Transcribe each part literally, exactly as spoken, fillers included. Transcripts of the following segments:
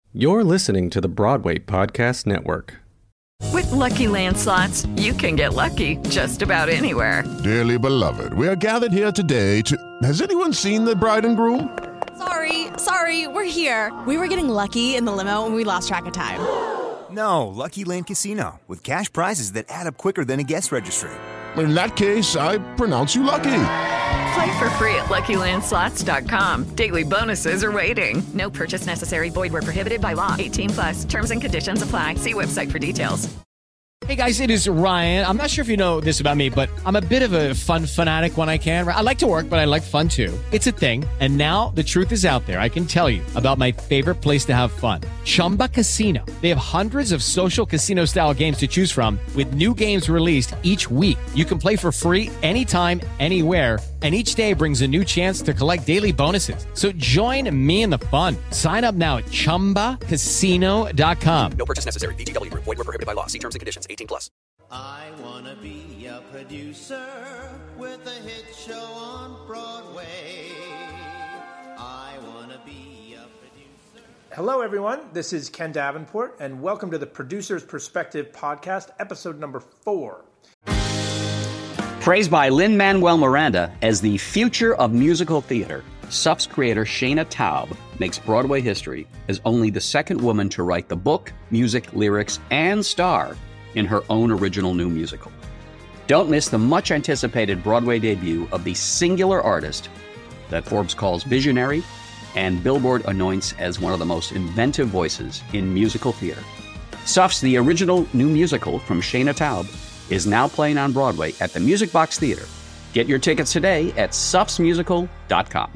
You're listening to the Broadway Podcast Network. With Lucky Land Slots, you can get lucky just about anywhere. Dearly beloved, we are gathered here today to... Has anyone seen the bride and groom? Sorry, sorry, we're here. We were getting lucky in the limo and we lost track of time. No, Lucky Land Casino, with cash prizes that add up quicker than a guest registry. In that case, I pronounce you lucky. Play for free at Lucky Land Slots dot com. Daily bonuses are waiting. No purchase necessary. Void where prohibited by law. eighteen plus. Terms and conditions apply. See website for details. Hey guys, it is Ryan. I'm not sure if you know this about me, but I'm a bit of a fun fanatic when I can. I like to work, but I like fun too. It's a thing. And now the truth is out there. I can tell you about my favorite place to have fun. Chumba Casino. They have hundreds of social casino style games to choose from with new games released each week. You can play for free anytime, anywhere. And each day brings a new chance to collect daily bonuses. So join me in the fun. Sign up now at chumba casino dot com. No purchase necessary. V G W. Void where prohibited by law. See terms and conditions. eighteen plus. I want to be a producer with a hit show on Broadway. I want to be a producer. Hello, everyone. This is Ken Davenport, and welcome to the Producer's Perspective podcast, episode number four. Praised by Lin-Manuel Miranda as the future of musical theater, S U F's creator Shaina Taub makes Broadway history as only the second woman to write the book, music, lyrics, and star in her own original new musical. Don't miss the much-anticipated Broadway debut of the singular artist that Forbes calls visionary and Billboard anoints as one of the most inventive voices in musical theater. S U F's The Original New Musical from Shaina Taub is now playing on Broadway at the Music Box Theater. Get your tickets today at S U Fs musical dot com.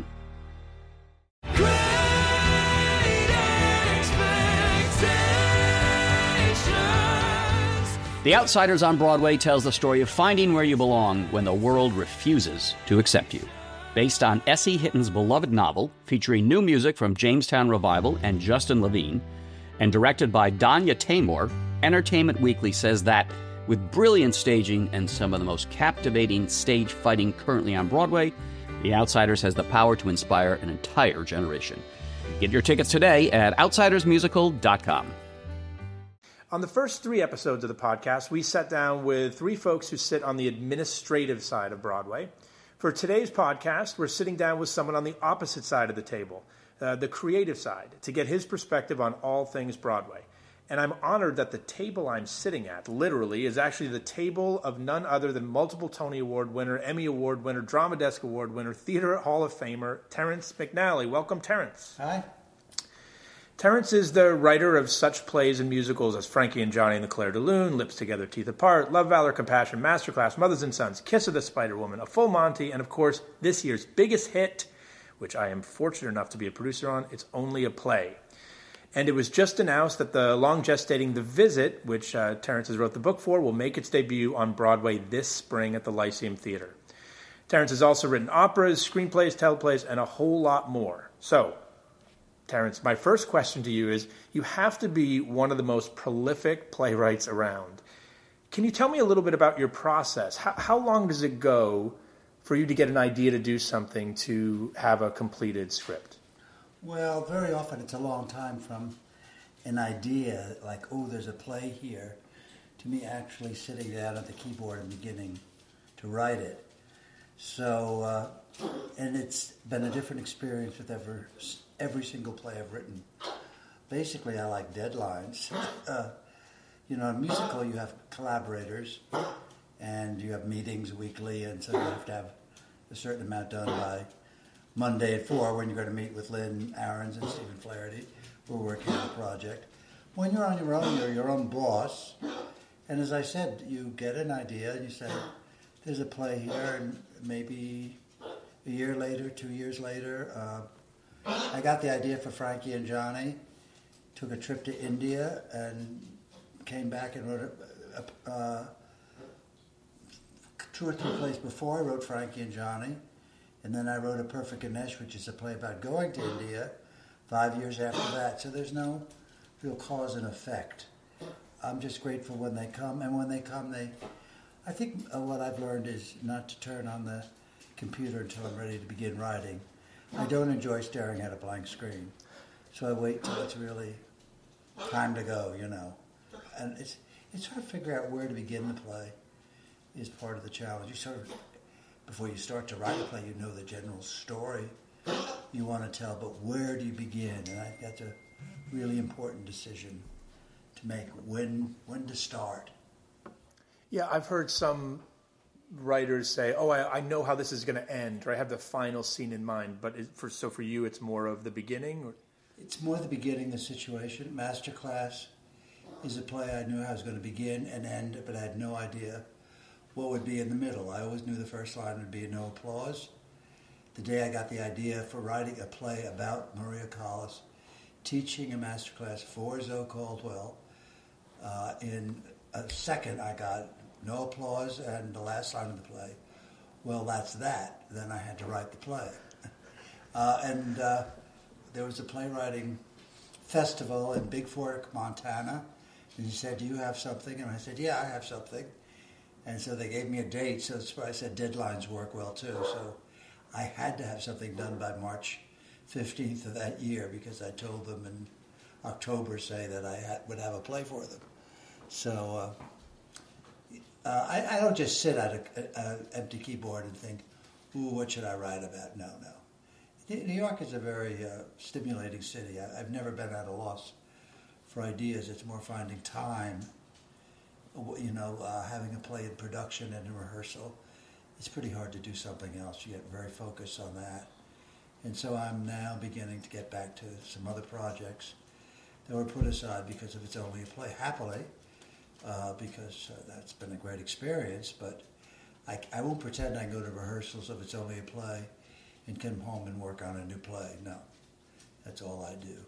The Outsiders on Broadway tells the story of finding where you belong when the world refuses to accept you. Based on Essie Hitton's beloved novel, featuring new music from Jamestown Revival and Justin Levine, and directed by Danya Taymor, Entertainment Weekly says that with brilliant staging and some of the most captivating stage fighting currently on Broadway, The Outsiders has the power to inspire an entire generation. Get your tickets today at outsiders musical dot com. On the first three episodes of the podcast, we sat down with three folks who sit on the administrative side of Broadway. For today's podcast, we're sitting down with someone on the opposite side of the table, uh, the creative side, to get his perspective on all things Broadway. And I'm honored that the table I'm sitting at, literally, is actually the table of none other than multiple Tony Award winner, Emmy Award winner, Drama Desk Award winner, Theater Hall of Famer, Terrence McNally. Welcome, Terrence. Hi. Terrence is the writer of such plays and musicals as Frankie and Johnny and the Clair de Lune, Lips Together, Teeth Apart, Love, Valor, Compassion, Masterclass, Mothers and Sons, Kiss of the Spider Woman, A Full Monty, and of course, this year's biggest hit, which I am fortunate enough to be a producer on, It's Only a Play. And it was just announced that the long-gestating The Visit, which uh, Terrence has wrote the book for, will make its debut on Broadway this spring at the Lyceum Theater. Terrence has also written operas, screenplays, teleplays, and a whole lot more. So, Terrence, my first question to you is, you have to be one of the most prolific playwrights around. Can you tell me a little bit about your process? How, how long does it go for you to get an idea to do something to have a completed script? Well, very often it's a long time from an idea, like, oh, there's a play here, to me actually sitting down at the keyboard and beginning to write it. So, uh, and it's been a different experience with ever, every single play I've written. Basically, I like deadlines. Uh, you know, in a musical, you have collaborators, and you have meetings weekly, and so you have to have a certain amount done by Monday at four when you're going to meet with Lynn Ahrens and Stephen Flaherty. We're working on a project. When you're on your own, you're your own boss. And as I said, you get an idea and you say, there's a play here, and maybe a year later, two years later, uh, I got the idea for Frankie and Johnny, took a trip to India, and came back and wrote a, a, a, two or three plays before I wrote Frankie and Johnny. And then I wrote A Perfect Ganesh, which is a play about going to India, five years after that. So there's no real cause and effect. I'm just grateful when they come. And when they come, they... I think uh, what I've learned is not to turn on the computer until I'm ready to begin writing. I don't enjoy staring at a blank screen. So I wait till it's really time to go, you know. And it's it's sort of figure out where to begin the play is part of the challenge. You sort of, before you start to write a play, you know the general story you want to tell, but where do you begin? And I think that's a really important decision to make, when when to start. Yeah, I've heard some writers say, oh, I, I know how this is going to end, or I have the final scene in mind, but is, for so for you, it's more of the beginning? Or? It's more the beginning, the situation. Masterclass is a play I knew how it was going to begin and end, but I had no idea what would be in the middle. I always knew the first line would be no applause. The day I got the idea for writing a play about Maria Callas, teaching a masterclass for Zoe Caldwell, uh, in a second I got no applause and the last line of the play, well, that's that. Then I had to write the play. Uh, and uh, there was a playwriting festival in Big Fork, Montana, and he said, do you have something? And I said, yeah, I have something. And so they gave me a date, so I said deadlines work well too. So I had to have something done by March fifteenth of that year because I told them in October, say, that I had, would have a play for them. So uh, uh, I, I don't just sit at an empty keyboard and think, ooh, what should I write about? No, no. New York is a very uh, stimulating city. I, I've never been at a loss for ideas. It's more finding time, you know, uh, having a play in production and a rehearsal. It's pretty hard to do something else. You get very focused on that. And so I'm now beginning to get back to some other projects that were put aside because of It's Only a Play, happily, uh, because uh, that's been a great experience. But I, I won't pretend I go to rehearsals of It's Only a Play and come home and work on a new play. No, that's all I do.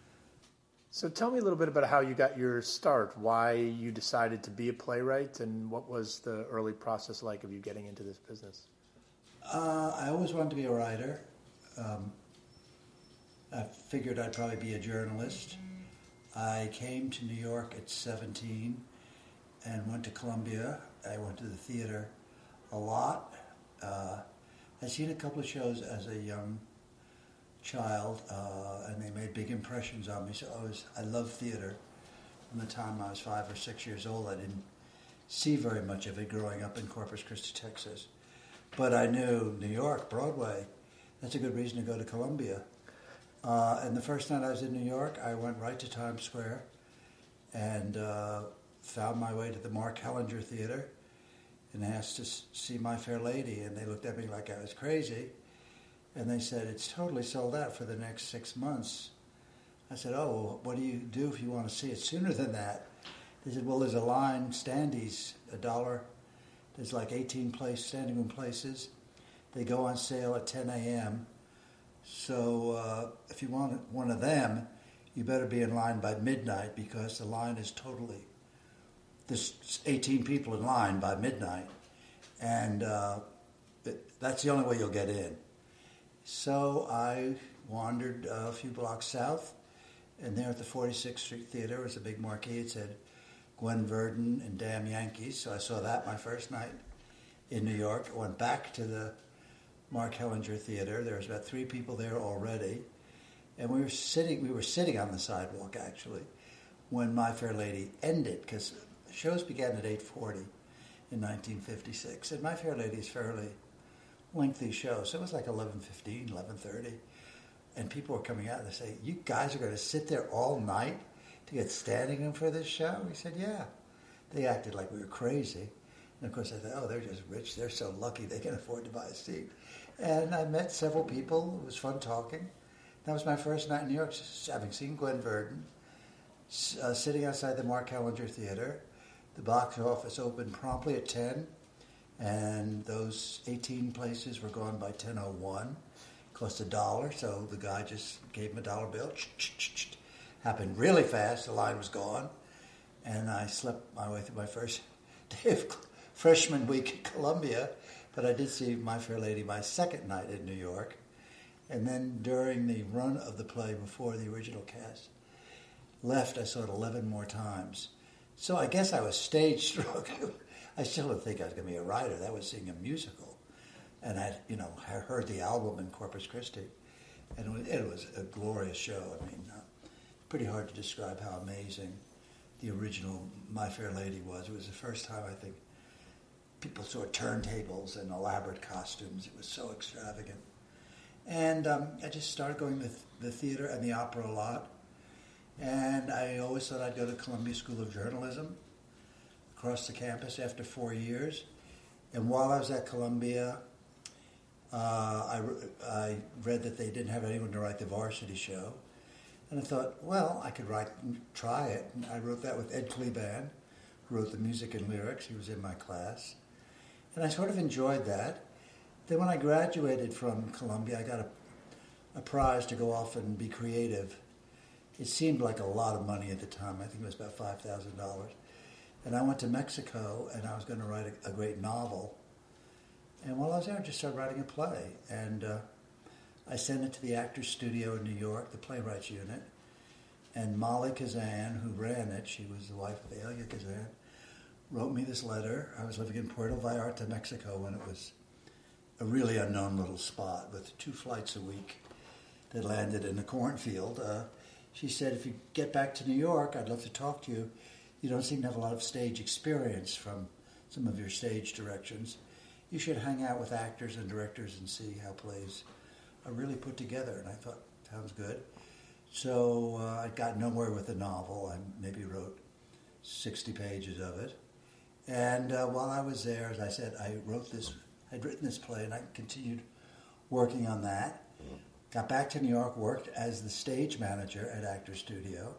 So tell me a little bit about how you got your start, why you decided to be a playwright, and what was the early process like of you getting into this business? Uh, I always wanted to be a writer. Um, I figured I'd probably be a journalist. I came to New York at seventeen and went to Columbia. I went to the theater a lot. Uh, I'd seen a couple of shows as a young child, uh, and they made big impressions on me. So I was, I loved theater. From the time I was five or six years old, I didn't see very much of it growing up in Corpus Christi, Texas. But I knew New York, Broadway, that's a good reason to go to Columbia. Uh, and the first night I was in New York, I went right to Times Square and uh, found my way to the Mark Hellinger Theater and asked to see My Fair Lady. And they looked at me like I was crazy. And they said, it's totally sold out for the next six months. I said, oh, well, what do you do if you want to see it sooner than that? They said, well, there's a line, standees, a dollar. There's like eighteen place standing room places. They go on sale at ten a.m. So uh, if you want one of them, you better be in line by midnight because the line is totally, there's eighteen people in line by midnight. And uh, that's the only way you'll get in. So I wandered uh, a few blocks south, and there at the forty-sixth Street Theater was a big marquee. It said Gwen Verdon and Damn Yankees. So I saw that my first night in New York. I went back to the Mark Hellinger Theater. There was about three people there already, and we were sitting. We were sitting on the sidewalk actually when My Fair Lady ended, because shows began at eight forty in nineteen fifty-six, and My Fair Lady is fairly lengthy show, so it was like eleven fifteen, eleven thirty, and people were coming out and they say, you guys are going to sit there all night to get standing room for this show? We said, yeah. They acted like we were crazy. And of course I thought, oh, they're just rich, they're so lucky they can afford to buy a seat. And I met several people. It was fun talking. That was my first night in New York, having seen Gwen Verdon, uh, sitting outside the Mark Hellinger Theater. The box office opened promptly at ten, and those eighteen places were gone by ten oh one. Cost a dollar, so the guy just gave him a dollar bill. Happened really fast. The line was gone, and I slept my way through my first day of freshman week at Columbia. But I did see My Fair Lady my second night in New York, and then during the run of the play before the original cast left, I saw it eleven more times. So I guess I was stage struck. I still didn't think I was going to be a writer. That was seeing a musical. And I, you know, I heard the album in Corpus Christi, and it was, it was a glorious show. I mean, uh, pretty hard to describe how amazing the original My Fair Lady was. It was the first time, I think, people saw turntables and elaborate costumes. It was so extravagant. And um, I just started going to the theater and the opera a lot. And I always thought I'd go to Columbia School of Journalism across the campus after four years. And while I was at Columbia, uh, I, I read that they didn't have anyone to write the Varsity show. And I thought, well, I could write, try it. And I wrote that with Ed Kleban, who wrote the music and lyrics. He was in my class. And I sort of enjoyed that. Then when I graduated from Columbia, I got a, a prize to go off and be creative. It seemed like a lot of money at the time. I think it was about five thousand dollars. And I went to Mexico, and I was going to write a, a great novel. And while I was there, I just started writing a play. And uh, I sent it to the Actors Studio in New York, the playwrights unit. And Molly Kazan, who ran it, she was the wife of Elia Kazan, wrote me this letter. I was living in Puerto Vallarta, Mexico, when it was a really unknown little spot with two flights a week that landed in a cornfield. Uh, she said, if you get back to New York, I'd love to talk to you. You don't seem to have a lot of stage experience from some of your stage directions. You should hang out with actors and directors and see how plays are really put together. And I thought, sounds good. So uh, I got nowhere with the novel. I maybe wrote sixty pages of it. And uh, while I was there, as I said, I wrote this, I'd written this play, and I continued working on that. Got back to New York, worked as the stage manager at Actors Studio.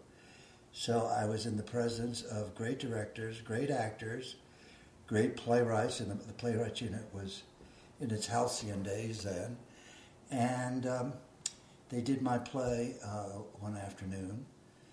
So I was in the presence of great directors, great actors, great playwrights, and the, the playwrights unit was in its halcyon days then. And um, they did my play uh, one afternoon,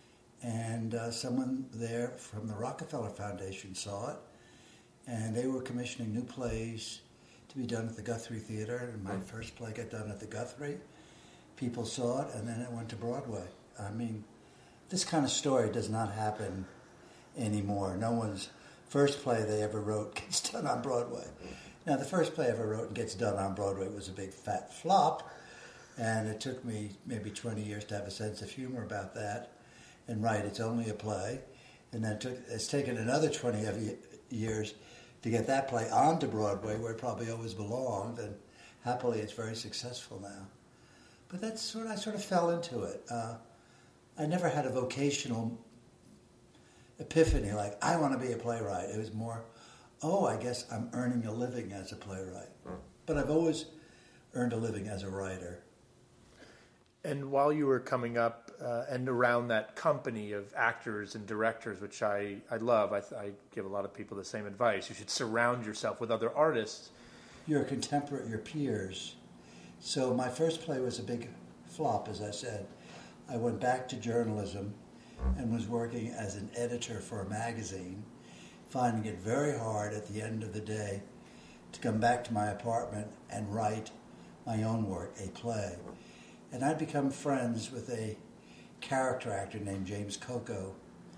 and uh, someone there from the Rockefeller Foundation saw it, and they were commissioning new plays to be done at the Guthrie Theater, and my first play got done at the Guthrie. People saw it, and then it went to Broadway. I mean, this kind of story does not happen anymore. No one's first play they ever wrote gets done on Broadway. Now, the first play I ever wrote and gets done on Broadway was a big fat flop, and it took me maybe twenty years to have a sense of humor about that and write It's Only a Play. And then it took, it's taken another twenty years to get that play onto Broadway, where it probably always belonged, and happily it's very successful now. But that's sort of, I sort of fell into it. Uh, I never had a vocational epiphany, like, I want to be a playwright. It was more, oh, I guess I'm earning a living as a playwright. But I've always earned a living as a writer. And while you were coming up uh, and around that company of actors and directors, which I, I love, I, I give a lot of people the same advice. You should surround yourself with other artists. Your contemporary, your peers. So my first play was a big flop, as I said. I went back to journalism and was working as an editor for a magazine, finding it very hard at the end of the day to come back to my apartment and write my own work, a play. And I'd become friends with a character actor named James Coco,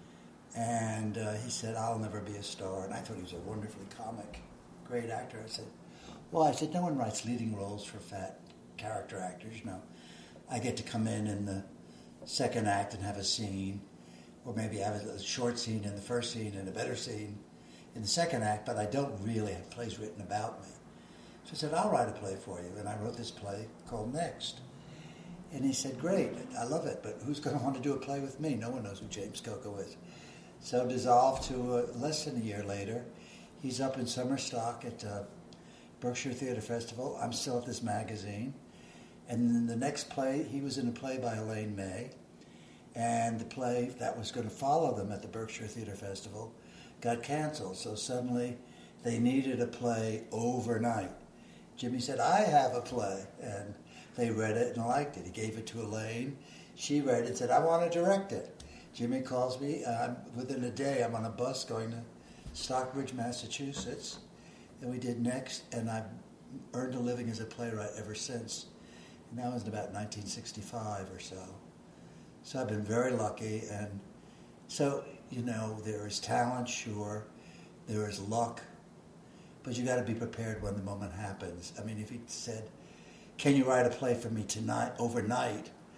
and uh, he said, I'll never be a star. And I thought he was a wonderfully comic, great actor. I said, well, I said, no one writes leading roles for fat character actors. You know, I get to come in in the second act and have a scene, or maybe have a short scene in the first scene and a better scene in the second act, but I don't really have plays written about me. So I said, I'll write a play for you. And I wrote this play called Next. And he said, great, I love it, but who's going to want to do a play with me? No one knows who James Coco is. So dissolved to uh, less than a year later. He's up in summer stock at uh, Berkshire Theatre Festival. I'm still at this magazine. And then the next play, he was in a play by Elaine May. And the play that was going to follow them at the Berkshire Theatre Festival got canceled. So suddenly they needed a play overnight. Jimmy said, I have a play. And they read it and liked it. He gave it to Elaine. She read it and said, I want to direct it. Jimmy calls me. Uh, within a day, I'm on a bus going to Stockbridge, Massachusetts. And we did Next, and I've earned a living as a playwright ever since. And that was in about nineteen sixty-five or so. So I've been very lucky. And so, you know, there is talent, sure. There is luck. But you got to be prepared when the moment happens. I mean, if he said, can you write a play for me tonight, overnight?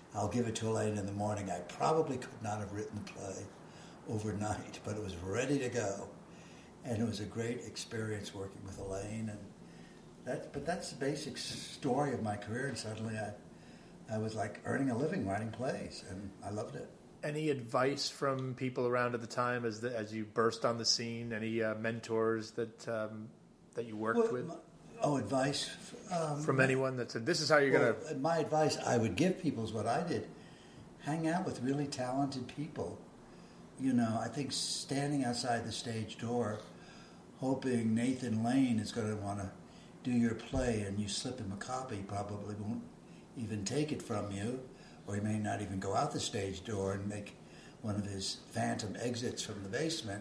I'll give it to Elaine in the morning. I probably could not have written the play overnight, but it was ready to go. And it was a great experience working with Elaine. And that, but that's the basic story of my career. And suddenly I, I was like earning a living writing plays, and I loved it. Any advice from people around at the time as the, as you burst on the scene? Any uh, mentors that um, that you worked well, with? My, oh, advice um, from anyone that said, "This is how you're well, going to." My advice I would give people is what I did: hang out with really talented people. You know, I think standing outside the stage door, hoping Nathan Lane is going to want to do your play, and you slip him a copy, probably won't even take it from you. Or he may not even go out the stage door and make one of his phantom exits from the basement.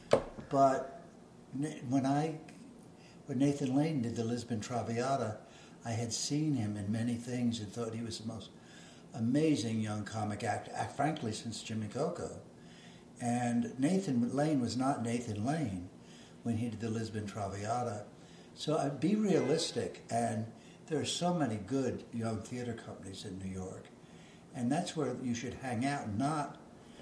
But when I, when Nathan Lane did the Lisbon Traviata, I had seen him in many things and thought he was the most amazing young comic actor, frankly, since Jimmy Coco. And Nathan Lane was not Nathan Lane when he did the Lisbon Traviata. So I'd be realistic, and there are so many good young theater companies in New York. And that's where you should hang out. Not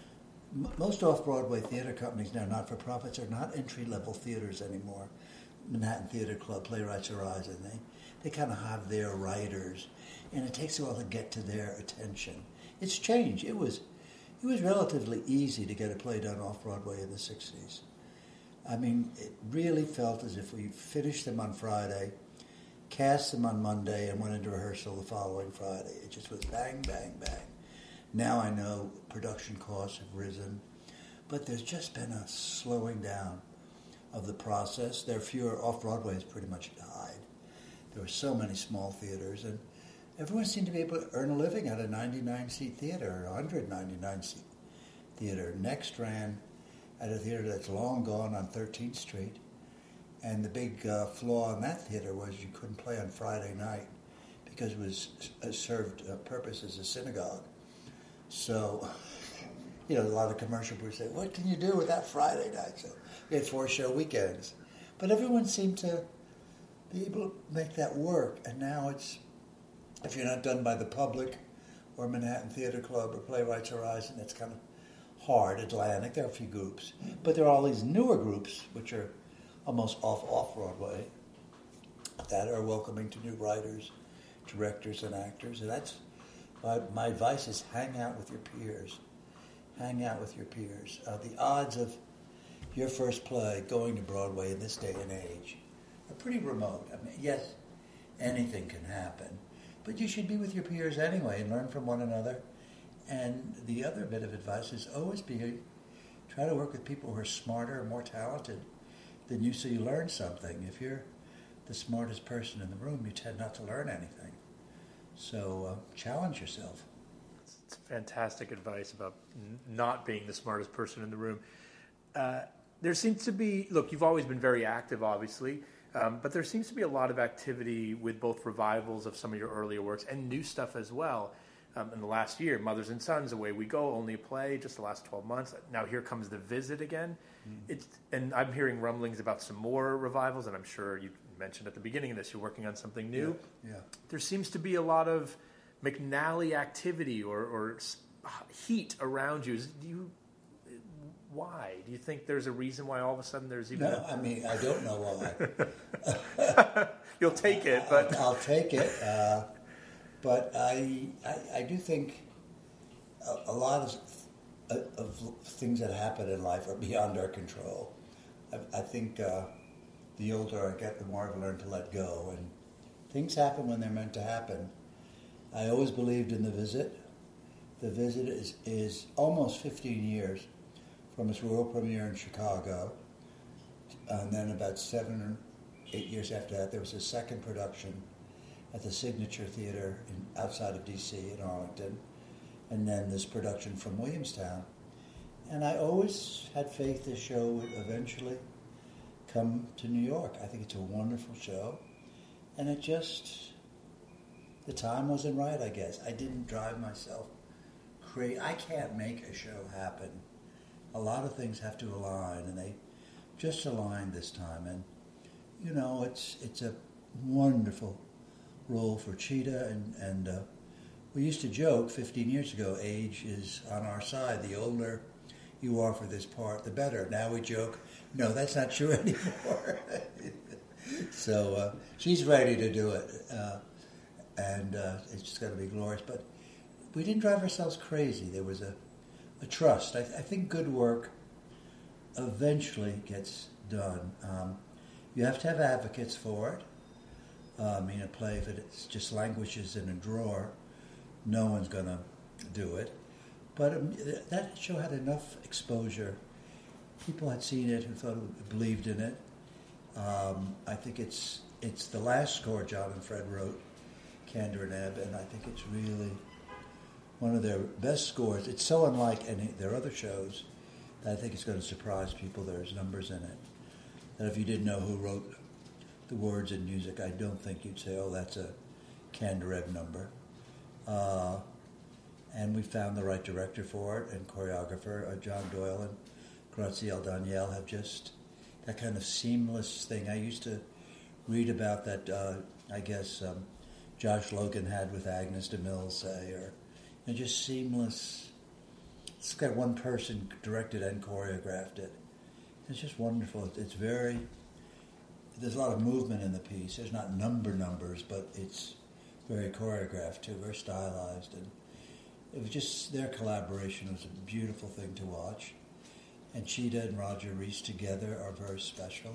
most off-Broadway theater companies now, not-for-profits, are not entry-level theaters anymore. Manhattan Theater Club, Playwrights Horizon, they they kind of have their writers, and it takes a while to get to their attention. It's changed. It was it was relatively easy to get a play done off-Broadway in the sixties. I mean, it really felt as if we finished them on Friday, cast them on Monday, and went into rehearsal the following Friday. It just was bang, bang, bang. Now I know production costs have risen, but there's just been a slowing down of the process. There are fewer, off-Broadway has pretty much died. There were so many small theaters, and everyone seemed to be able to earn a living at a ninety-nine seat theater, or a one hundred ninety-nine seat theater. Next ran at a theater that's long gone on thirteenth Street. And the big uh, flaw in that theater was you couldn't play on Friday night because it was uh, served uh, purpose as a synagogue. So, you know, a lot of commercial people say, what can you do with that Friday night? So we had four show weekends. But everyone seemed to be able to make that work. And now it's, if you're not done by the Public or Manhattan Theater Club or Playwrights Horizon, it's kind of hard. Atlantic, there are a few groups. But there are all these newer groups, which are almost off off Broadway, that are welcoming to new writers, directors, and actors. And that's my, my advice is hang out with your peers. Hang out with your peers. Uh, the odds of your first play going to Broadway in this day and age are pretty remote. I mean, yes, anything can happen, but you should be with your peers anyway and learn from one another. And the other bit of advice is always be try to work with people who are smarter and more talented than you, so you learn something. If you're the smartest person in the room, you tend not to learn anything. So uh, challenge yourself. It's fantastic advice about n- not being the smartest person in the room. Uh, there seems to be, look, you've always been very active, obviously, um, but there seems to be a lot of activity with both revivals of some of your earlier works and new stuff as well. Um, in the last year, Mothers and Sons, Away We Go, only a play, just the last twelve months. Now here comes The Visit again. Mm. It's, and I'm hearing rumblings about some more revivals, and I'm sure you mentioned at the beginning of this, you're working on something new. Yeah. yeah. There seems to be a lot of McNally activity or, or heat around you. Do you. Why? Do you think there's a reason why all of a sudden there's even... No, a... I mean, I don't know why. You'll take it, but... I'll, I'll take it. Uh, But I, I, I do think a, a lot of, of things that happen in life are beyond our control. I, I think uh, the older I get, the more I've learned to let go. And things happen when they're meant to happen. I always believed in The Visit. The Visit is, is almost fifteen years from its world premiere in Chicago. And then about seven or eight years after that, there was a second production at the Signature Theater in, outside of D C in Arlington, and then this production from Williamstown. And I always had faith this show would eventually come to New York. I think it's a wonderful show, and it just, the time wasn't right, I guess. I didn't drive myself crazy. I can't make a show happen. A lot of things have to align, and they just aligned this time. And, you know, it's it's a wonderful role for Chita, and, and uh, we used to joke fifteen years ago, age is on our side. The older you are for this part, the better. Now we joke, no, that's not true anymore. So uh, she's ready to do it, uh, and uh, it's just going to be glorious. But we didn't drive ourselves crazy. There was a, a trust. I, I think good work eventually gets done. Um, you have to have advocates for it. Uh, I mean, a play, if it just languishes in a drawer, no one's going to do it. But um, that show had enough exposure. People had seen it who thought it, believed in it. Um, I think it's it's the last score John and Fred wrote, Kander and Ebb, and I think it's really one of their best scores. It's so unlike any their other shows that I think it's going to surprise people. There's numbers in it that if you didn't know who wrote the words and music, I don't think you'd say, oh, that's a Kander Ebb number. Uh, and we found the right director for it and choreographer. Uh, John Doyle and Graziel Daniel have just that kind of seamless thing. I used to read about that, uh, I guess, um, Josh Logan had with Agnes DeMille, say, or you know, just seamless. It's got one person directed and choreographed it. It's just wonderful. It's very, there's a lot of movement in the piece. There's not number numbers, but it's very choreographed too, very stylized. And it was just, their collaboration was a beautiful thing to watch. And Chita and Roger Rees together are very special.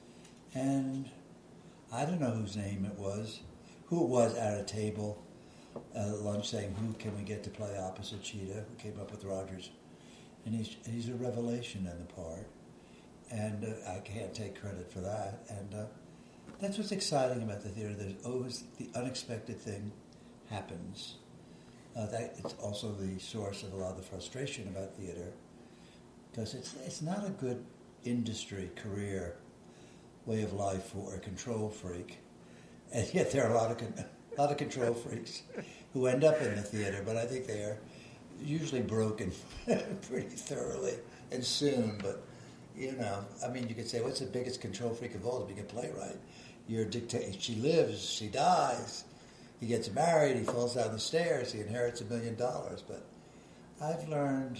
And I don't know whose name it was, who it was at a table at lunch saying, who can we get to play opposite Chita, who came up with Rogers. And he's he's a revelation in the part. And uh, I can't take credit for that. And uh, that's what's exciting about the theater. There's always the unexpected thing happens. Uh, that it's also the source of a lot of the frustration about theater, because it's it's not a good industry, career, way of life for a control freak, and yet there are a lot of con- a lot of control freaks who end up in the theater. But I think they are usually broken pretty thoroughly and soon. But you know, I mean, you could say, what's the biggest control freak of all? To be a playwright. You're dictating. She lives, she dies. He gets married, he falls down the stairs, he inherits a million dollars. But I've learned,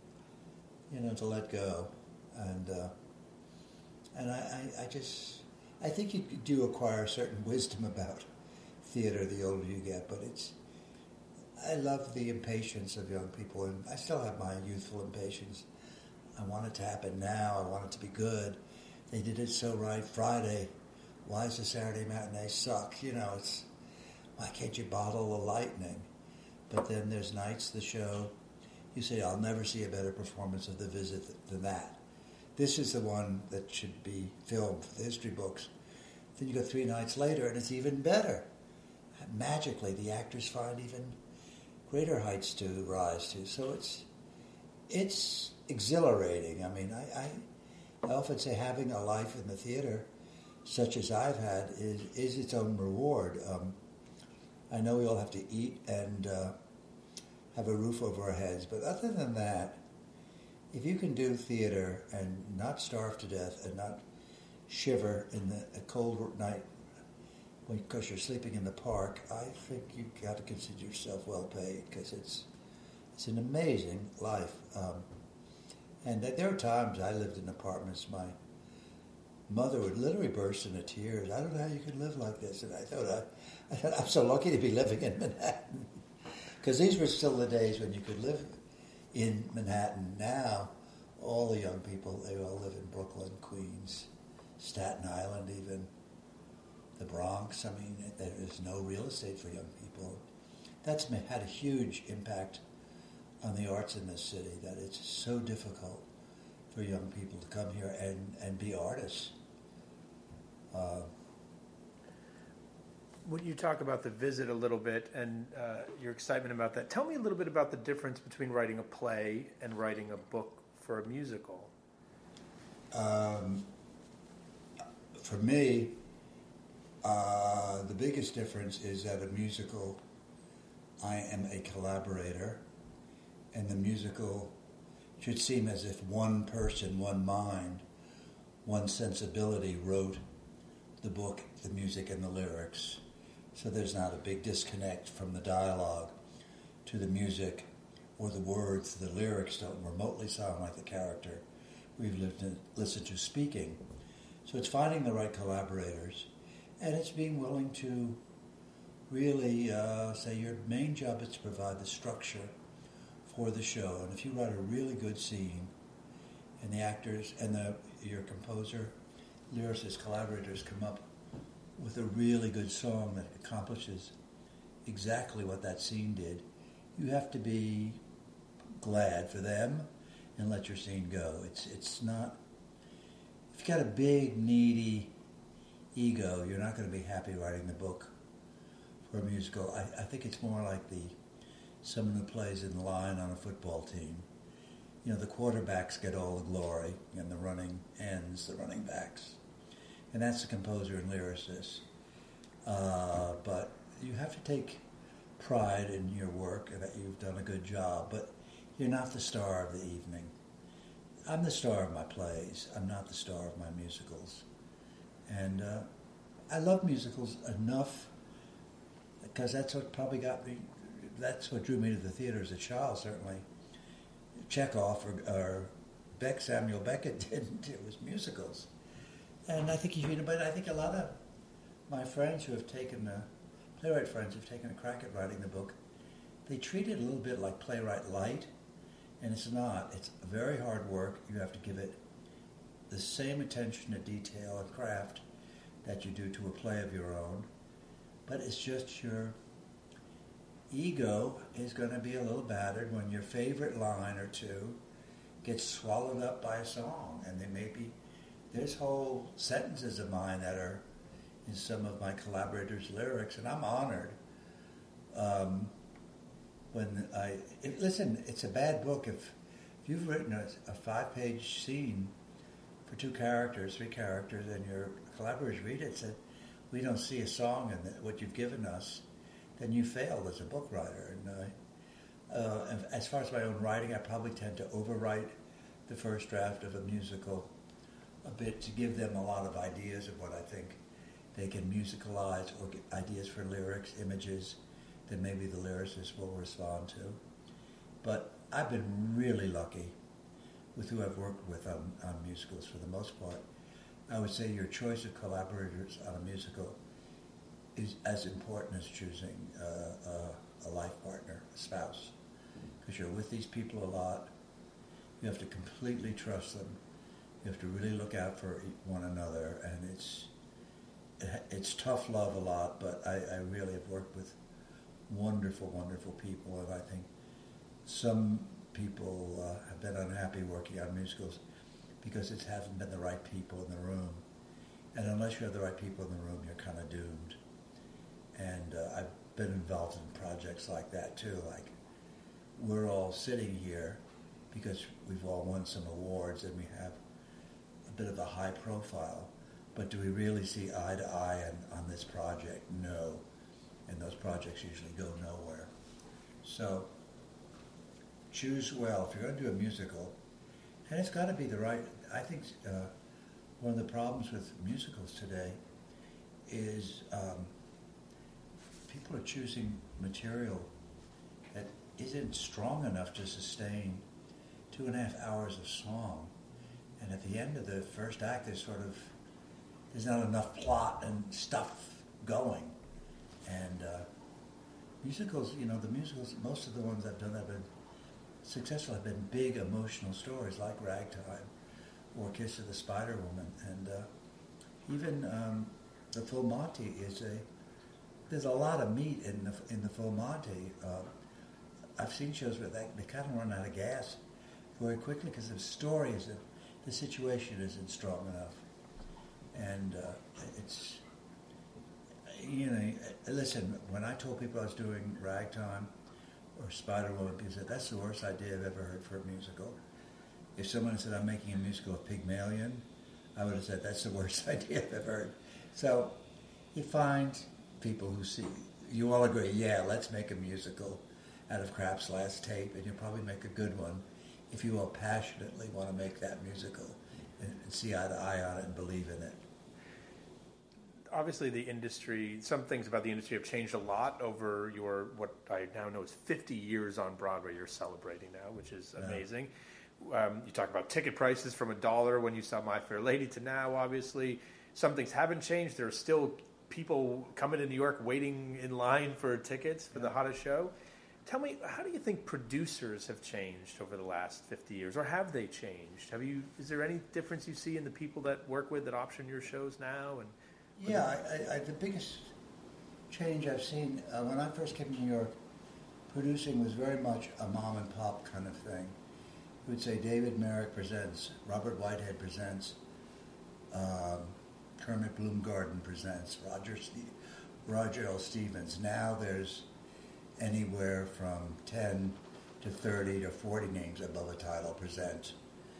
you know, to let go. And uh, and I, I, I just, I think you do acquire a certain wisdom about theater the older you get. But it's, I love the impatience of young people. And I still have my youthful impatience. I want it to happen now. I want it to be good. They did it so right Friday. Why does the Saturday matinee suck? You know, it's, why can't you bottle the lightning? But then there's nights, the show, you say, I'll never see a better performance of The Visit than that. This is the one that should be filmed for the history books. Then you go three nights later, and it's even better. Magically, the actors find even greater heights to rise to. So it's it's exhilarating. I mean, I, I, I often say having a life in the theater, such as I've had, is, is its own reward. Um, I know we all have to eat and uh, have a roof over our heads, but other than that, if you can do theater and not starve to death and not shiver in the a cold night because you're sleeping in the park, I think you've got to consider yourself well paid, because it's it's an amazing life. Um, and there are times I lived in apartments, my mother would literally burst into tears. I don't know how you can live like this. And I thought, I, I thought I'm so lucky to be living in Manhattan. Because these were still the days when you could live in Manhattan. Now, all the young people, they all live in Brooklyn, Queens, Staten Island even, the Bronx. I mean, there is no real estate for young people. That's had a huge impact on the arts in this city, that it's so difficult for young people to come here and, and be artists. Uh, When you talk about The Visit a little bit and uh, your excitement about that, tell me a little bit about the difference between writing a play and writing a book for a musical. Um, for me, uh, the biggest difference is that a musical, I am a collaborator, and the musical should seem as if one person, one mind, one sensibility wrote the book, the music, and the lyrics. So there's not a big disconnect from the dialogue. to the music or the words. The lyrics don't remotely sound like the character we've lived to, listened to speaking. So it's finding the right collaborators, and it's being willing to really uh, say your main job is to provide the structure for the show. And if you write a really good scene, and the actors and the your composer, lyricist, collaborators come up with a really good song that accomplishes exactly what that scene did, you have to be glad for them and let your scene go. It's it's not... If you've got a big, needy ego, you're not going to be happy writing the book for a musical. I, I think it's more like the someone who plays in the line on a football team. You know, the quarterbacks get all the glory, and the running ends, the running backs. And that's the composer and lyricist. Uh, but you have to take pride in your work and that you've done a good job, but you're not the star of the evening. I'm the star of my plays. I'm not the star of my musicals. And uh, I love musicals enough because that's what probably got me, that's what drew me to the theater as a child, certainly. Chekhov or, or Beck, Samuel Beckett didn't. It was musicals. And I think, you know, but I think a lot of my friends who have taken, a, playwright friends who have taken a crack at writing the book, they treat it a little bit like playwright light, and it's not. It's very hard work. You have to give it the same attention to detail and craft that you do to a play of your own, but it's just your ego is going to be a little battered when your favorite line or two gets swallowed up by a song, and they may be, there's whole sentences of mine that are in some of my collaborators' lyrics, and I'm honored. Um, when I it, listen, it's a bad book if, if you've written a, a five-page scene for two characters, three characters, and your collaborators read it and say, we don't see a song in the, what you've given us, then you failed as a book writer. And, uh, uh, and as far as my own writing, I probably tend to overwrite the first draft of a musical a bit to give them a lot of ideas of what I think they can musicalize, or get ideas for lyrics, images that maybe the lyricist will respond to. But I've been really lucky with who I've worked with on, on musicals for the most part. I would say your choice of collaborators on a musical is as important as choosing uh, uh, a life partner, a spouse, because you're with these people a lot. You have to completely trust them. You have to really look out for one another, and it's it's tough love a lot, but I, I really have worked with wonderful, wonderful people, and I think some people uh, have been unhappy working on musicals because it hasn't been the right people in the room. And unless you have the right people in the room, you're kind of doomed. And uh, I've been involved in projects like that too. Like, we're all sitting here because we've all won some awards and we have a bit of a high profile. But do we really see eye to eye on, on this project? No. And those projects usually go nowhere. So choose well. If you're going to do a musical, and it's got to be the right, I think uh, one of the problems with musicals today is um, people are choosing material that isn't strong enough to sustain two and a half hours of song. And at the end of the first act, there's sort of, there's not enough plot and stuff going. And uh, musicals, you know, the musicals, most of the ones I've done have been successful, have been big emotional stories like Ragtime or Kiss of the Spider Woman. And uh, even um, the Full Monty is a, there's a lot of meat in the in the Full Monty. Uh, I've seen shows where they, they kind of run out of gas very quickly because the story is, a, the situation isn't strong enough. And uh, it's, you know, listen, when I told people I was doing Ragtime or Spider Woman, people said, that's the worst idea I've ever heard for a musical. If someone said, I'm making a musical of Pygmalion, I would have said, that's the worst idea I've ever heard. So you find people who see, you all agree, yeah, let's make a musical out of Krapp's Last Tape, and you'll probably make a good one if you all passionately want to make that musical and, and see eye to eye on it and believe in it. obviously the industry, some things about the industry have changed a lot over your, what I now know is fifty years on Broadway you're celebrating now, which is amazing. Yeah. Um, you talk about ticket prices from a dollar when you saw My Fair Lady to now, obviously. Some things haven't changed. There are still people coming to New York waiting in line for tickets for yeah. the hottest show. Tell me, how do you think producers have changed over the last fifty years, or have they changed? Have you? Is there any difference you see in the people that work with that option your shows now? And yeah, I, I, the biggest change I've seen uh, when I first came to New York, producing was very much a mom and pop kind of thing. We would say David Merrick presents, Robert Whitehead presents, um, Kermit Bloomgarden presents, Roger Ste- Roger L. Stevens. Now there's anywhere from ten to thirty to forty names above a title present.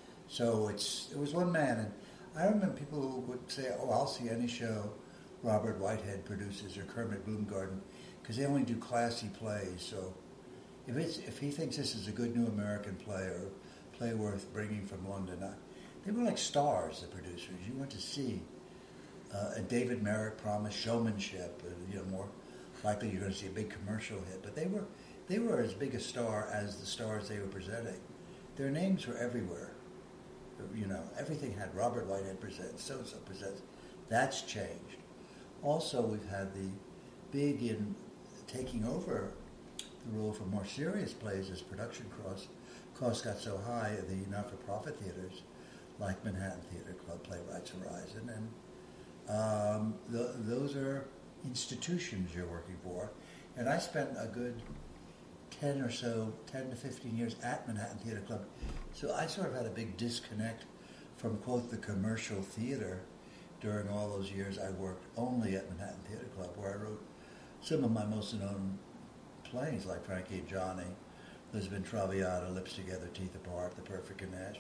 So it's it was one man, and I remember people who would say, "Oh, I'll see any show Robert Whitehead produces or Kermit Bloomgarden," because they only do classy plays. So if it's if he thinks this is a good new American play or play worth bringing from London, I, they were like stars, the producers. You went to see, uh, and David Merrick promised showmanship, uh, you know, more likely you're going to see a big commercial hit. But they were they were as big a star as the stars they were presenting. Their names were everywhere. You know, everything had Robert Whitehead presents, so-and-so presents. That's changed. Also, we've had the big in taking over the role for more serious plays as production costs costs got so high at the not-for-profit theaters like Manhattan Theater Club, Playwrights Horizon, and um, th- those are institutions you're working for. And I spent a good ten or so, ten to fifteen years at Manhattan Theater Club. So I sort of had a big disconnect from, quote, the commercial theater during all those years I worked only at Manhattan Theater Club, where I wrote some of my most known plays, like Frankie and Johnny, Lisbon Traviata, Lips Together, Teeth Apart, The Perfect Ganesh,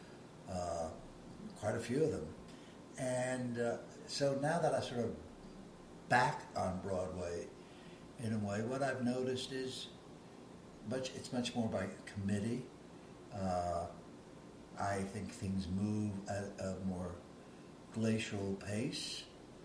uh, quite a few of them. And uh, so now that I sort of back on Broadway, in a way, what I've noticed is much. It's much more by committee. Uh, I think things move at a more glacial pace.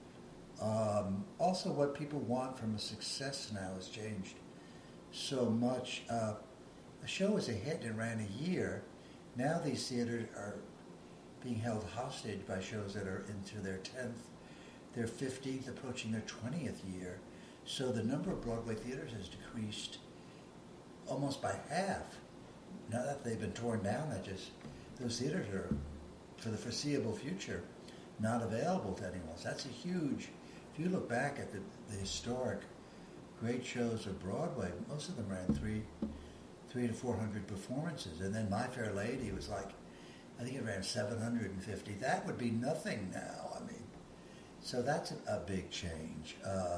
Um, also, what people want from a success now has changed so much. Uh, a show is a hit and ran a year. Now these theaters are being held hostage by shows that are into their tenth, their fifteenth, approaching their twentieth year. So the number of Broadway theaters has decreased almost by half. Now that they've been torn down, that just those theaters are, for the foreseeable future, not available to anyone. So that's a huge. If you look back at the, the historic great shows of Broadway, most of them ran three, three to four hundred performances, and then My Fair Lady was like, I think it ran seven hundred and fifty. That would be nothing now. I mean, so that's a, a big change. Uh,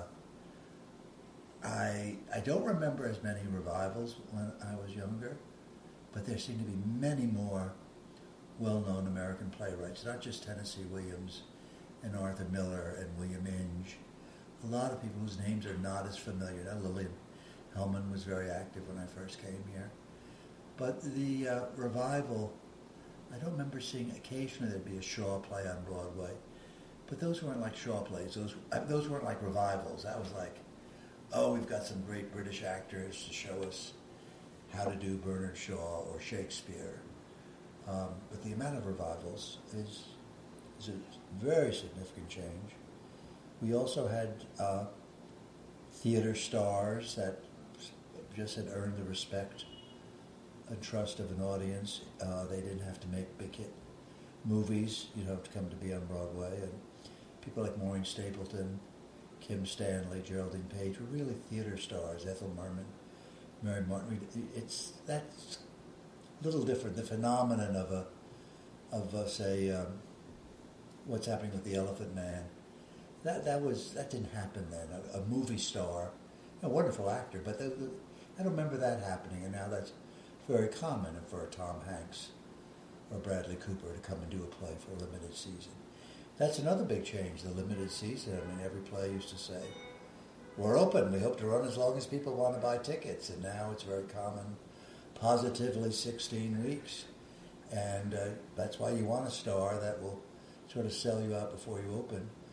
I I don't remember as many revivals when I was younger, but there seem to be many more well-known American playwrights, not just Tennessee Williams and Arthur Miller and William Inge. A lot of people whose names are not as familiar. Now, Lillian Hellman was very active when I first came here. But the uh, revival, I don't remember seeing, occasionally there'd be a Shaw play on Broadway, but those weren't like Shaw plays. Those uh, those weren't like revivals. That was like, oh, we've got some great British actors to show us how to do Bernard Shaw or Shakespeare. Um, but the amount of revivals is, is a very significant change. We also had uh, theater stars that just had earned the respect and trust of an audience. Uh, they didn't have to make big hit movies, you know, to come to be on Broadway. And people like Maureen Stapleton, Kim Stanley, Geraldine Page were really theater stars. Ethel Merman, Mary Martin Reed. It's that's a little different. The phenomenon of a of a, say um, what's happening with the Elephant Man. That that was that didn't happen then. A, a movie star, a wonderful actor, but the, the, I don't remember that happening. And now that's very common for a Tom Hanks or Bradley Cooper to come and do a play for a limited season. That's another big change, the limited season. I mean, every play used to say, we're open, we hope to run as long as people want to buy tickets. And now it's very common, positively sixteen weeks. And uh, that's why you want a star that will sort of sell you out before you open.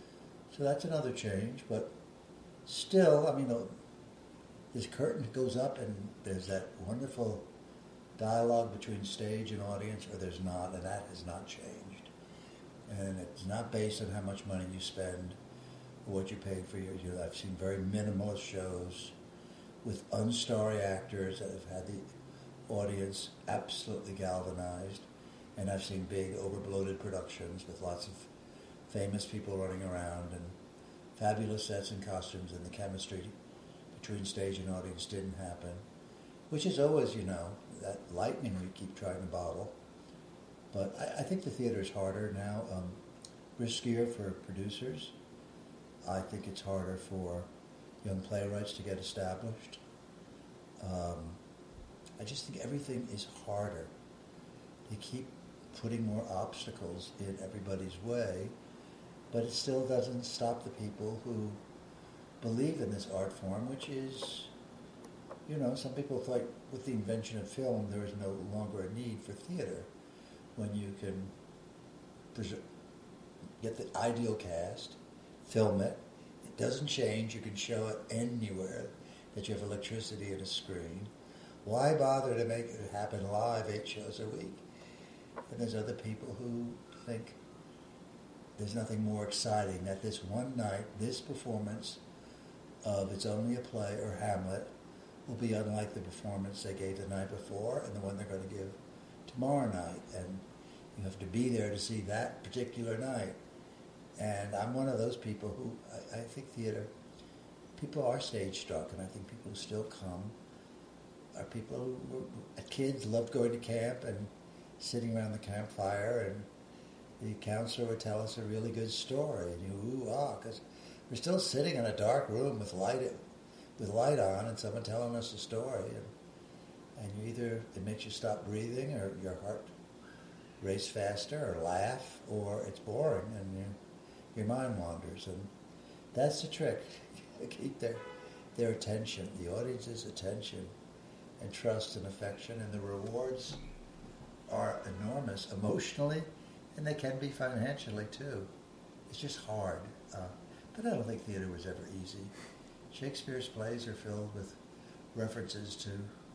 So that's another change, but still, I mean, the, this curtain goes up and there's that wonderful dialogue between stage and audience, or there's not, and that has not changed. And it's not based on how much money you spend or what you paid for your, you know, I've seen very minimalist shows with unstarry actors that have had the audience absolutely galvanized, and I've seen big overbloated productions with lots of famous people running around and fabulous sets and costumes, and the chemistry between stage and audience didn't happen, which is always, you know, that lightning we keep trying to bottle. But I, I think the theater is harder now, um, riskier for producers. I think it's harder for young playwrights to get established. Um, I just think everything is harder. They keep putting more obstacles in everybody's way, but it still doesn't stop the people who believe in this art form, which is, you know, some people thought with the invention of film there is no longer a need for theater when you can pres- get the ideal cast, film it, it doesn't change, you can show it anywhere that you have electricity and a screen. Why bother to make it happen live eight shows a week? And there's other people who think there's nothing more exciting that this one night, this performance of It's Only a Play or Hamlet will be unlike the performance they gave the night before and the one they're going to give tomorrow night. And you have to be there to see that particular night. And I'm one of those people who, I, I think theater, people are stage struck, and I think people who still come are people who were, kids loved going to camp and sitting around the campfire, and the counselor would tell us a really good story, and you ooh ah, because we're still sitting in a dark room with light with light on, and someone telling us a story, and and you either it makes you stop breathing, or your heart race faster, or laugh, or it's boring, and you, your mind wanders, and that's the trick. Keep their their attention, the audience's attention, and trust and affection, and the rewards are enormous emotionally, and they can be financially too. It's just hard. Uh, but I don't think theater was ever easy. Shakespeare's plays are filled with references to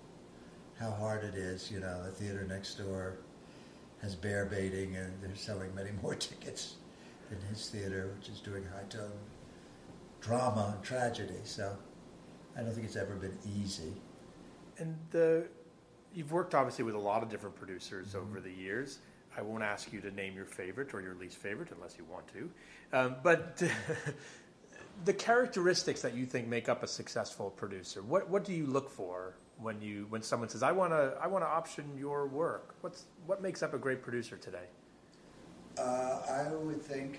how hard it is. You know, the theater next door has bear baiting, and they're selling many more tickets than his theater, which is doing high-tone drama and tragedy. So I don't think it's ever been easy. And the you've worked obviously with a lot of different producers mm-hmm. over the years. I won't ask you to name your favorite or your least favorite unless you want to. Um, but the characteristics that you think make up a successful producer, what what do you look for when you when someone says, I want to I want to option your work? What's what makes up a great producer today? Uh, I would think,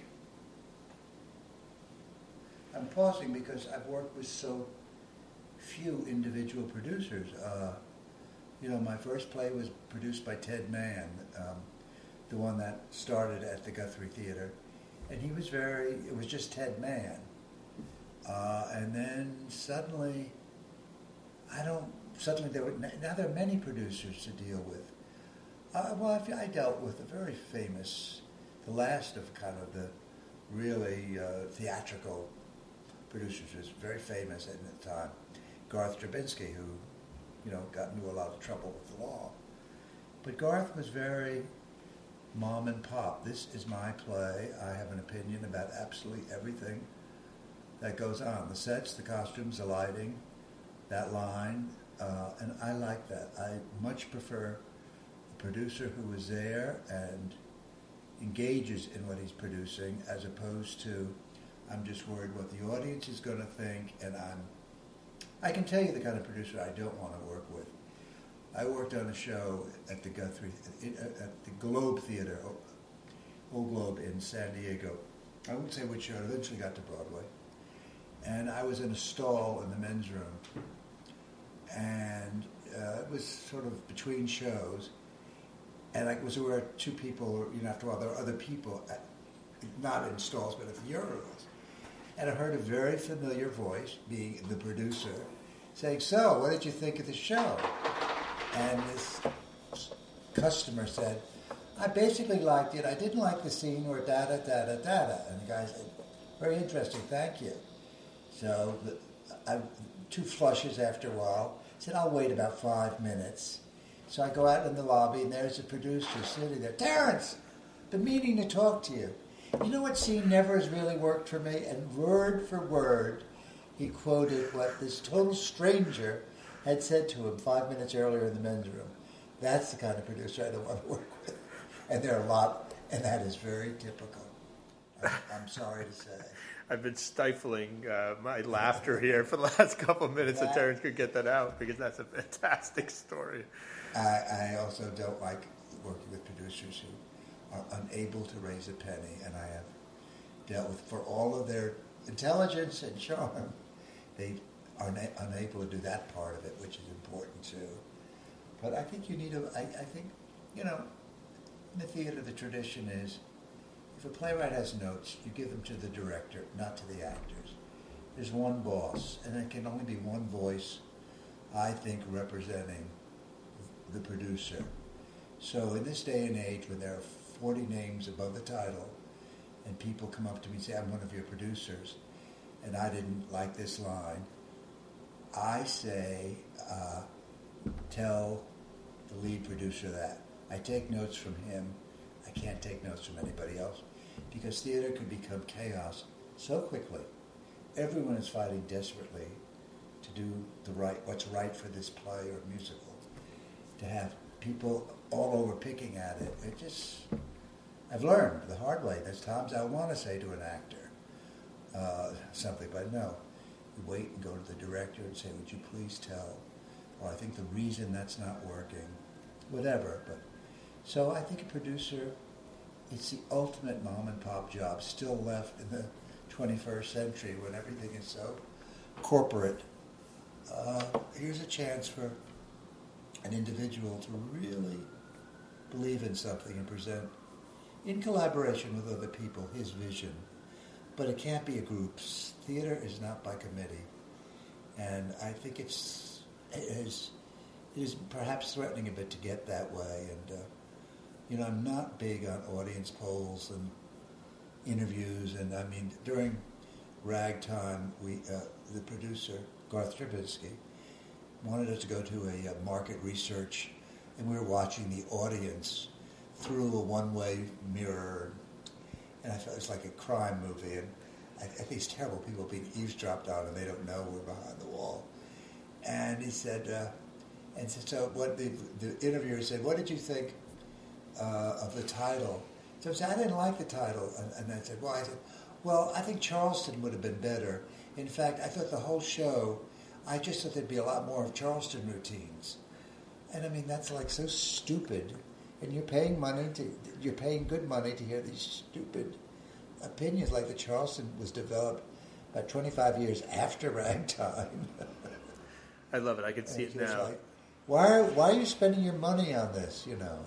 I'm pausing because I've worked with so few individual producers. Uh, you know, my first play was produced by Ted Mann, um, the one that started at the Guthrie Theater, and he was very, it was just Ted Mann. Uh, and then suddenly, I don't, suddenly there were, now there are many producers to deal with. Uh, well, I, I dealt with a very famous, the last of kind of the really uh, theatrical producers, was very famous at the time, Garth Drabinsky, who, you know, got into a lot of trouble with the law. But Garth was very mom and pop. This is my play. I have an opinion about absolutely everything that goes on. The sets, the costumes, the lighting, that line, uh, and I like that. I much prefer a producer who is there and engages in what he's producing, as opposed to, I'm just worried what the audience is going to think, and I'm I can tell you the kind of producer I don't want to work with. I worked on a show at the Guthrie, at the Globe Theater, Old Globe in San Diego. I won't say which show, it eventually got to Broadway. And I was in a stall in the men's room. And uh, it was sort of between shows. And I was there were two people, you know, after all, there were other people, at, not in stalls, but at the urinals. And I heard a very familiar voice, being the producer, saying, so, what did you think of the show? And this customer said, I basically liked it. I didn't like the scene where da-da-da-da-da-da. And the guy said, Very interesting, thank you. So, the, I, two flushes after a while. I said, I'll wait about five minutes. So I go out in the lobby, and there's a producer sitting there. Terrence, been meaning to talk to you. You know what scene never has really worked for me? And word for word, he quoted what this total stranger had said to him five minutes earlier in the men's room. That's the kind of producer I don't want to work with. And there are a lot, and that is very typical. I'm, I'm sorry to say. I've been stifling uh, my laughter here for the last couple of minutes that, so Terrence could get that out, because that's a fantastic story. I, I also don't like working with producers who are unable to raise a penny, and I have dealt with, for all of their intelligence and charm, they are na- unable to do that part of it, which is important too. But I think you need a, I, I think, you know, in the theater the tradition is, if a playwright has notes, you give them to the director, not to the actors. There's one boss, and it can only be one voice, I think, representing the producer. So in this day and age, when there are forty names above the title, and people come up to me and say, I'm one of your producers, and I didn't like this line, I say, uh, tell the lead producer that. I take notes from him. I can't take notes from anybody else, because theater could become chaos so quickly. Everyone is fighting desperately to do the right, what's right for this play or musical. To have people all over picking at it, it just, I've learned the hard way. There's times I want to say to an actor uh, something, but no. You wait and go to the director and say, would you please tell? Or I think the reason that's not working, whatever. But so I think a producer, it's the ultimate mom and pop job still left in the twenty-first century when everything is so corporate. Uh, here's a chance for an individual to really believe in something and present, in collaboration with other people, his vision. But it can't be a group. Theater is not by committee. And I think it's, it is, it is perhaps threatening a bit to get that way. And, uh, you know, I'm not big on audience polls and interviews. And, I mean, during Ragtime, we, uh, the producer, Garth Drabinsky, wanted us to go to a, a market research, and we were watching the audience through a one-way mirror. And I felt it was like a crime movie, and I, I think it's terrible people being eavesdropped on and they don't know we're behind the wall. And he said, uh, and so, so what the, the interviewer said, what did you think uh, of the title? So I said, I didn't like the title. And, and I said, why? I said, well, I think Charleston would have been better. In fact, I thought the whole show, I just thought there'd be a lot more of Charleston routines. And I mean, that's like so stupid. And you're paying money to, you're paying good money to hear these stupid opinions, like the Charleston was developed about twenty-five years after Ragtime. I love it. I can see it now. Like, why are, why are you spending your money on this, you know?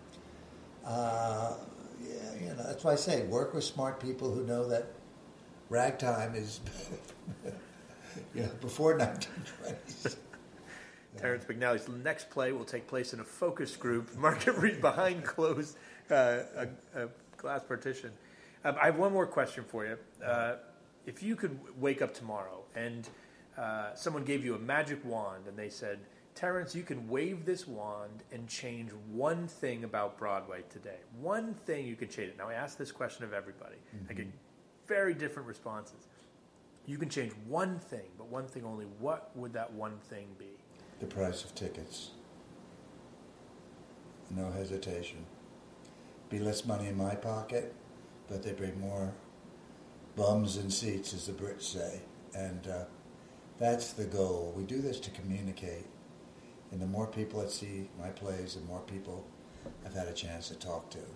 Uh, yeah, you know, that's why I say work with smart people who know that Ragtime is, you know, before nineteen twenties. Terrence McNally's next play will take place in a focus group, market read behind closed uh, a, a glass partition. Um, I have one more question for you. Uh, if you could wake up tomorrow and uh, someone gave you a magic wand and they said, Terrence, you can wave this wand and change one thing about Broadway today. One thing you could change it. Now, I ask this question of everybody. Mm-hmm. I get very different responses. You can change one thing, but one thing only. What would that one thing be? The price of tickets. No hesitation. Be less money in my pocket, but they bring more bums in seats, as the Brits say. And uh, that's the goal. We do this to communicate. And the more people that see my plays, the more people I've had a chance to talk to.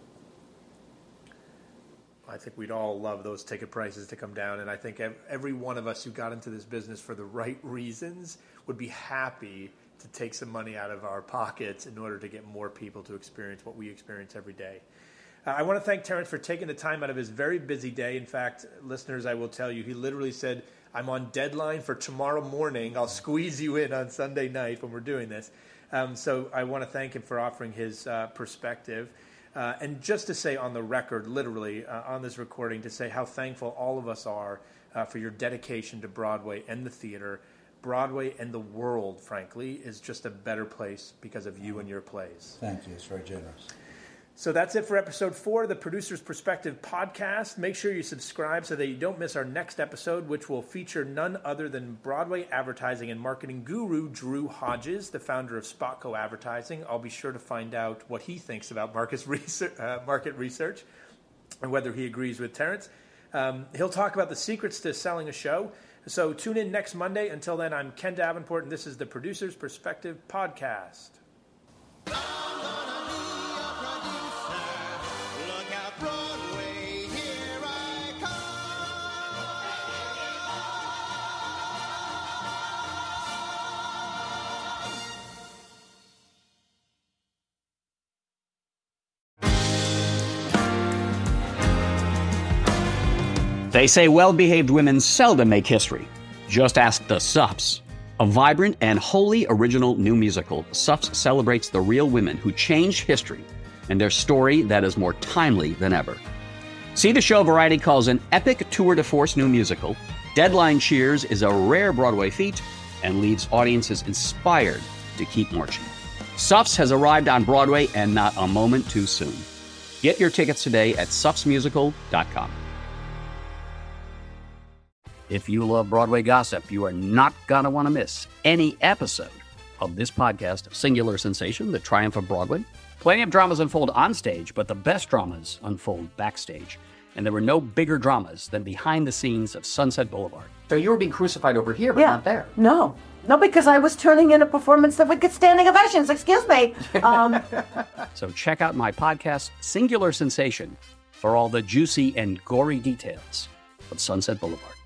I think we'd all love those ticket prices to come down, and I think every one of us who got into this business for the right reasons would be happy to take some money out of our pockets in order to get more people to experience what we experience every day. Uh, I want to thank Terrence for taking the time out of his very busy day. In fact, listeners, I will tell you, he literally said, I'm on deadline for tomorrow morning. I'll squeeze you in on Sunday night when we're doing this. Um, so I want to thank him for offering his uh, perspective. Uh, and just to say on the record, literally, uh, on this recording, to say how thankful all of us are uh, for your dedication to Broadway and the theater. Broadway and the world, frankly, is just a better place because of you and your plays. Thank you. It's very generous. So that's it for episode four of the Producer's Perspective podcast. Make sure you subscribe so that you don't miss our next episode, which will feature none other than Broadway advertising and marketing guru Drew Hodges, the founder of Spotco Advertising. I'll be sure to find out what he thinks about market research, uh, market research and whether he agrees with Terrence. Um, he'll talk about the secrets to selling a show. So tune in next Monday. Until then, I'm Ken Davenport, and this is the Producer's Perspective podcast. They say well-behaved women seldom make history. Just ask the Suffs. A vibrant and wholly original new musical, Suffs celebrates the real women who changed history and their story that is more timely than ever. See the show Variety calls an epic tour de force new musical. Deadline cheers is a rare Broadway feat and leaves audiences inspired to keep marching. Suffs has arrived on Broadway and not a moment too soon. Get your tickets today at suffs musical dot com. If you love Broadway gossip, you are not going to want to miss any episode of this podcast, Singular Sensation, The Triumph of Broadway. Plenty of dramas unfold on stage, but the best dramas unfold backstage. And there were no bigger dramas than behind the scenes of Sunset Boulevard. So you were being crucified over here, but yeah. not there. No. No, because I was turning in a performance that would get standing ovations. Excuse me. Um, so check out my podcast, Singular Sensation, for all the juicy and gory details of Sunset Boulevard.